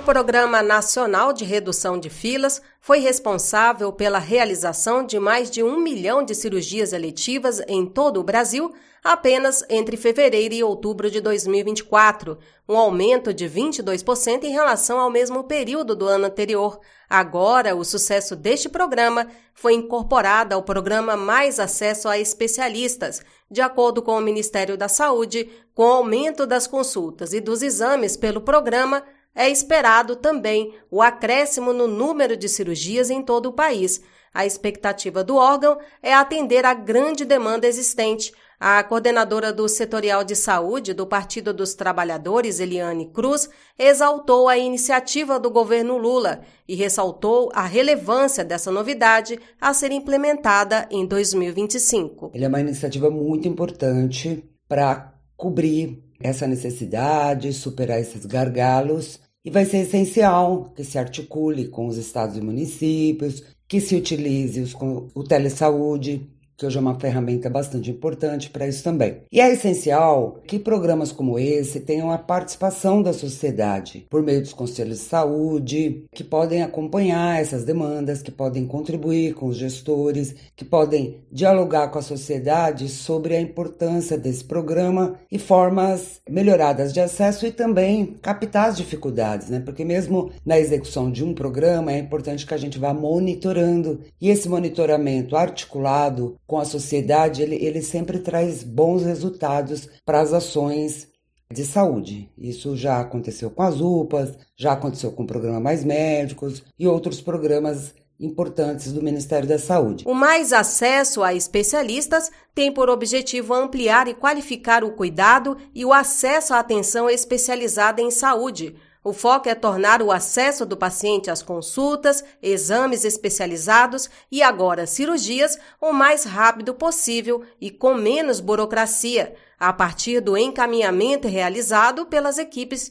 Programa Nacional de Redução de Filas foi responsável pela realização de mais de 1 milhão de cirurgias eletivas em todo o Brasil apenas entre fevereiro e outubro de 2024, um aumento de 22% em relação ao mesmo período do ano anterior. Agora, o sucesso deste programa foi incorporado ao programa Mais Acesso a Especialistas. De acordo com o Ministério da Saúde, com o aumento das consultas e dos exames pelo programa, é esperado também o acréscimo no número de cirurgias em todo o país. A expectativa do órgão é atender à grande demanda existente. A coordenadora do Setorial de Saúde do Partido dos Trabalhadores, Eliane Cruz, exaltou a iniciativa do governo Lula e ressaltou a relevância dessa novidade a ser implementada em 2025. Ele é uma iniciativa muito importante para cobrir essa necessidade, superar esses gargalos, e vai ser essencial que se articule com os estados e municípios, que se utilize o telesaúde, que hoje é uma ferramenta bastante importante para isso também. E é essencial que programas como esse tenham a participação da sociedade, por meio dos conselhos de saúde, que podem acompanhar essas demandas, que podem contribuir com os gestores, que podem dialogar com a sociedade sobre a importância desse programa e formas melhoradas de acesso e também captar as dificuldades, né? Porque mesmo na execução de um programa é importante que a gente vá monitorando, e esse monitoramento articulado com a sociedade, ele sempre traz bons resultados para as ações de saúde. Isso já aconteceu com as UPAs, já aconteceu com o programa Mais Médicos e outros programas importantes do Ministério da Saúde. O Mais Acesso a Especialistas tem por objetivo ampliar e qualificar o cuidado e o acesso à atenção especializada em saúde. O foco é tornar o acesso do paciente às consultas, exames especializados e agora cirurgias o mais rápido possível e com menos burocracia, a partir do encaminhamento realizado pelas equipes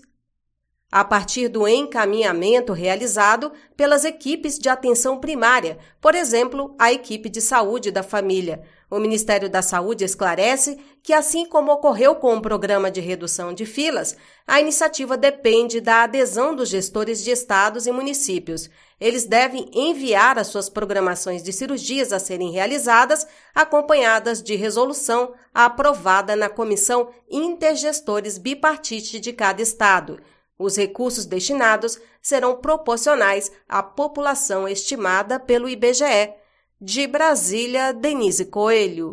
de atenção primária, por exemplo, a equipe de saúde da família. O Ministério da Saúde esclarece que, assim como ocorreu com o programa de redução de filas, a iniciativa depende da adesão dos gestores de estados e municípios. Eles devem enviar as suas programações de cirurgias a serem realizadas, acompanhadas de resolução aprovada na Comissão Intergestores Bipartite de cada estado. Os recursos destinados serão proporcionais à população estimada pelo IBGE. De Brasília, Denise Coelho.